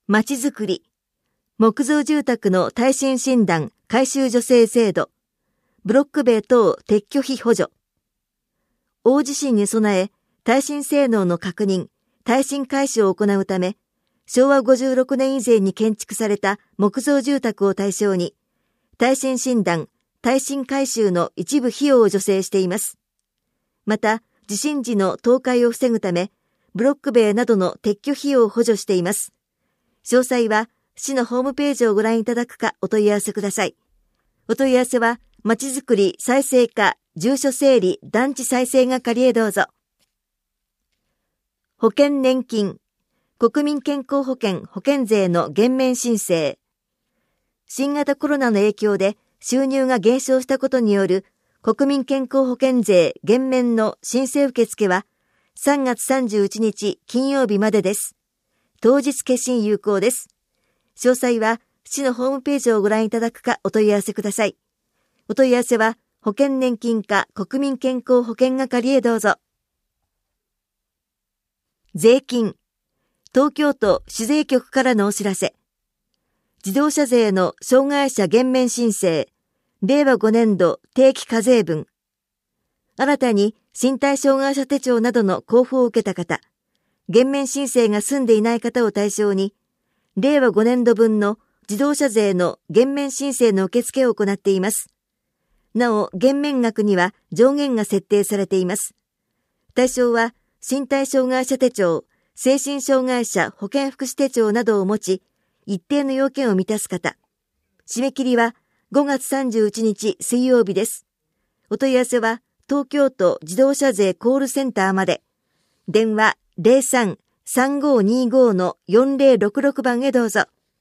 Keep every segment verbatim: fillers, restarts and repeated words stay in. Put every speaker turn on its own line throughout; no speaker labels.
まちづくり、木造住宅の耐震診断改修助成制度、ブロック塀等撤去費補助。大地震に備え、耐震性能の確認、耐震改修を行うため、しょうわごじゅうろくねん以前に建築された木造住宅を対象に、耐震診断、耐震改修の一部費用を助成しています。また、地震時の倒壊を防ぐため、ブロック塀などの撤去費用を補助しています。詳細は、市のホームページをご覧いただくかお問い合わせください。お問い合わせは、まちづくり再生課住所整理団地再生係へどうぞ。保険年金、国民健康保険保険税の減免申請。新型コロナの影響で収入が減少したことによる国民健康保険税減免の申請受付はさんがつさんじゅういちにち金曜日までです。当日決診有効です。詳細は市のホームページをご覧いただくかお問い合わせください。お問い合わせは保険年金課国民健康保険係へどうぞ。税金、東京都主税局からのお知らせ。自動車税の障害者減免申請、れいわごねんど定期課税分。新たに身体障害者手帳などの交付を受けた方、減免申請が済んでいない方を対象に、れいわごねんどぶんの自動車税の減免申請の受付を行っています。なお、減免額には上限が設定されています。対象は、身体障害者手帳、精神障害者保健福祉手帳などを持ち、一定の要件を満たす方。締め切りはごがつさんじゅういちにち水曜日です。お問い合わせは、東京都自動車税コールセンターまで。電話 ゼロさん さんごーにーごー のよんぜろろくろくばんへどうぞ。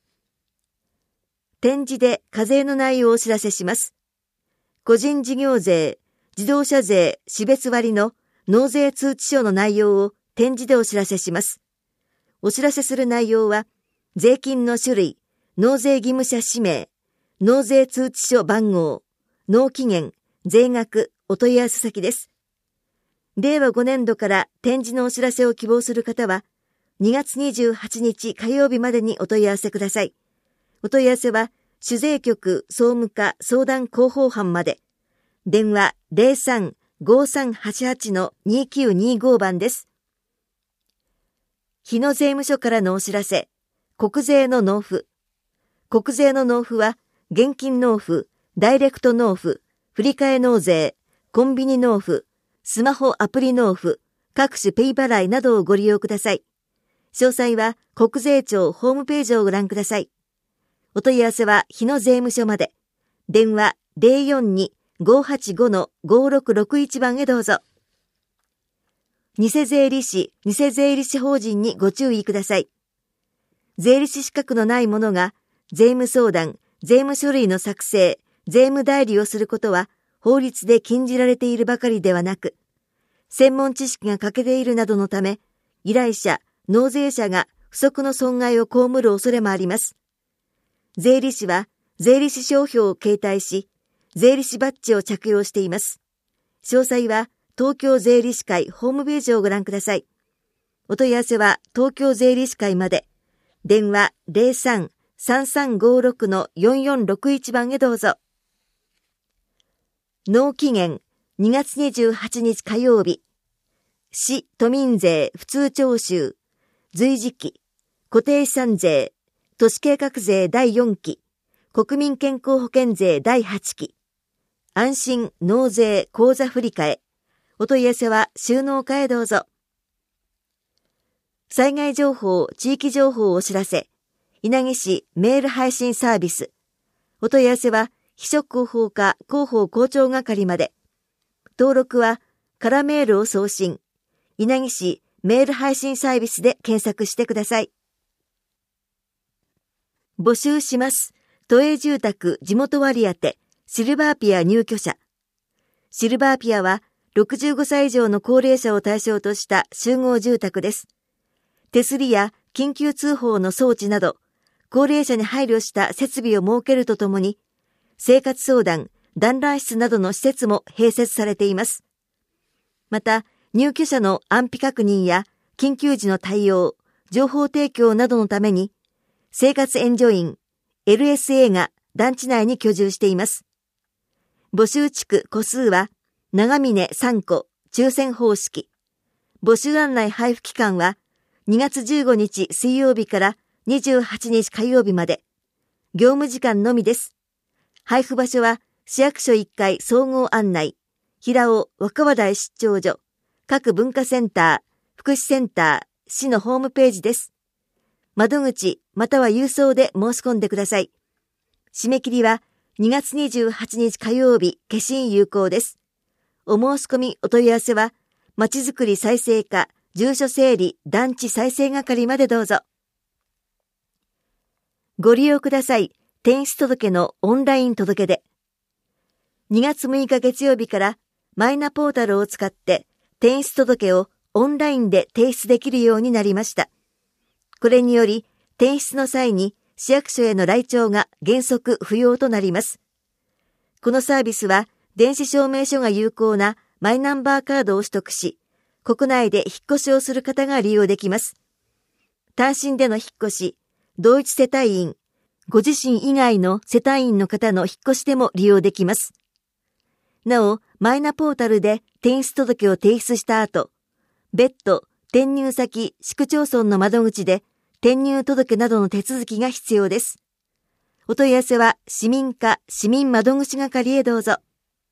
展示で課税の内容をお知らせします。個人事業税、自動車税、種別割の納税通知書の内容を展示でお知らせします。お知らせする内容は、税金の種類、納税義務者氏名、納税通知書番号、納期限、税額、お問い合わせ先です。れいわごねんどから展示のお知らせを希望する方は、にがつにじゅうはちにち火曜日までにお問い合わせください。お問い合わせは、主税局総務課相談広報班まで。電話 ゼロさん ごーさんはちはち のにきゅうにごばんです。日野税務署からのお知らせ。国税の納付。国税の納付は、現金納付、ダイレクト納付、振替納税、コンビニ納付、スマホアプリ納付、各種ペイ払いなどをご利用ください。詳細は国税庁ホームページをご覧ください。お問い合わせは日野税務署まで。電話 ゼロよんに ごーはちご のごーろくろくいちばんへどうぞ。偽税理士、偽税理士法人にご注意ください。税理士資格のない者が税務相談、税務書類の作成、税務代理をすることは法律で禁じられているばかりではなく、専門知識が欠けているなどのため、依頼者、納税者が不足の損害を被る恐れもあります。税理士は税理士証票を携帯し、税理士バッジを着用しています。詳細は東京税理士会ホームページをご覧ください。お問い合わせは東京税理士会まで。電話 ゼロさん さんさんごーろく のよんよんろくいちばんへどうぞ。納期限にがつにじゅうはちにち火曜日。市都民税普通徴収、随時期、固定資産税、都市計画税だいよんき、国民健康保険税だいはちき、安心納税口座振替。お問い合わせは収納課へどうぞ。災害情報、地域情報をお知らせ。稲城市メール配信サービス。お問い合わせは、秘書広報課広報校長係まで。登録は、空メールを送信。稲城市メール配信サービスで検索してください。募集します。都営住宅地元割当シルバーピア入居者。シルバーピアは、ろくじゅうごさい以上の高齢者を対象とした集合住宅です。手すりや緊急通報の装置など、高齢者に配慮した設備を設けるとともに、生活相談、団らん室などの施設も併設されています。また、入居者の安否確認や緊急時の対応、情報提供などのために、 生活援助員 エルエスエー が団地内に居住しています。募集地区戸数は長峰さんこ抽選方式。募集案内配布期間はにがつじゅうごにち水曜日からにじゅうはちにち火曜日まで。業務時間のみです。配布場所は市役所いっかい総合案内、平尾若葉台出張所、各文化センター、福祉センター、市のホームページです。窓口または郵送で申し込んでください。締め切りはにがつにじゅうはちにち火曜日、消印有効です。お申し込みお問い合わせは、まちづくり再生課、住所整理、団地再生係までどうぞ。ご利用ください。転出届のオンライン届出。にがつむいか月曜日からマイナポータルを使って転出届をオンラインで提出できるようになりました。これにより転出の際に市役所への来庁が原則不要となります。このサービスは電子証明書が有効なマイナンバーカードを取得し、国内で引っ越しをする方が利用できます。単身での引っ越し、同一世帯員、ご自身以外の世帯員の方の引っ越しでも利用できます。なお、マイナポータルで転出届を提出した後、別途転入先市区町村の窓口で転入届などの手続きが必要です。お問い合わせは市民課市民窓口係へどうぞ。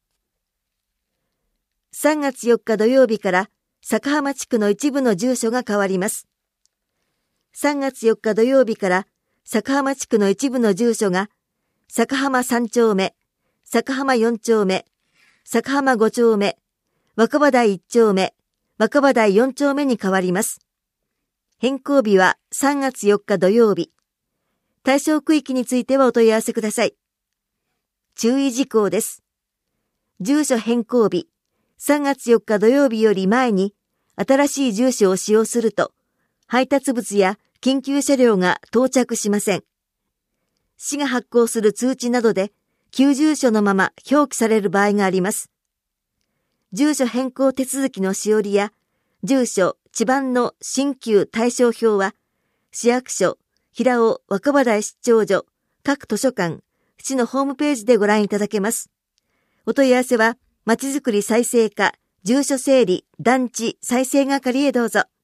さんがつよっか土曜日から坂浜地区の一部の住所が変わります。さんがつよっか土曜日から坂浜地区の一部の住所が坂浜さんちょうめ、坂浜よんちょうめ、坂浜ごちょうめ、若葉台いっちょうめ、若葉台よんちょうめに変わります。変更日はさんがつよっか土曜日。対象区域についてはお問い合わせください。注意事項です。住所変更日、さんがつよっか土曜日より前に新しい住所を使用すると、配達物や緊急車両が到着しません。市が発行する通知などで旧住所のまま表記される場合があります。住所変更手続きのしおりや住所、地番の新旧対象表は市役所、平尾若葉台出張所、各図書館、市のホームページでご覧いただけます。お問い合わせはまちづくり再生課、住所整理、団地再生係へどうぞ。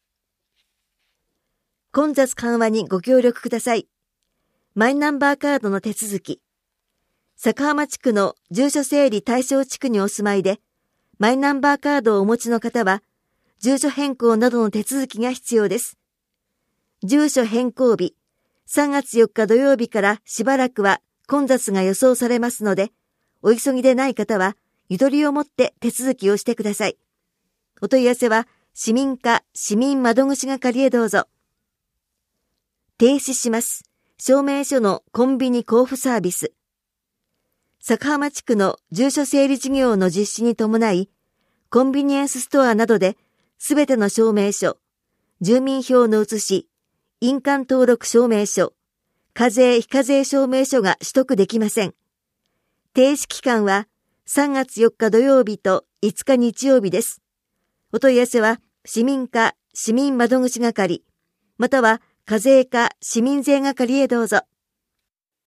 混雑緩和にご協力ください。マイナンバーカードの手続き。坂浜地区の住所整理対象地区にお住まいで、マイナンバーカードをお持ちの方は、住所変更などの手続きが必要です。住所変更日、さんがつよっか土曜日からしばらくは混雑が予想されますので、お急ぎでない方は、ゆとりを持って手続きをしてください。お問い合わせは、市民課市民窓口係へどうぞ。停止します。証明書のコンビニ交付サービス。坂浜地区の住所整理事業の実施に伴い、コンビニエンスストアなどで、すべての証明書、住民票の写し、印鑑登録証明書、課税非課税証明書が取得できません。停止期間はさんがつよっか土曜日といつか日曜日です。お問い合わせは市民課市民窓口係、または課税課市民税係へどうぞ。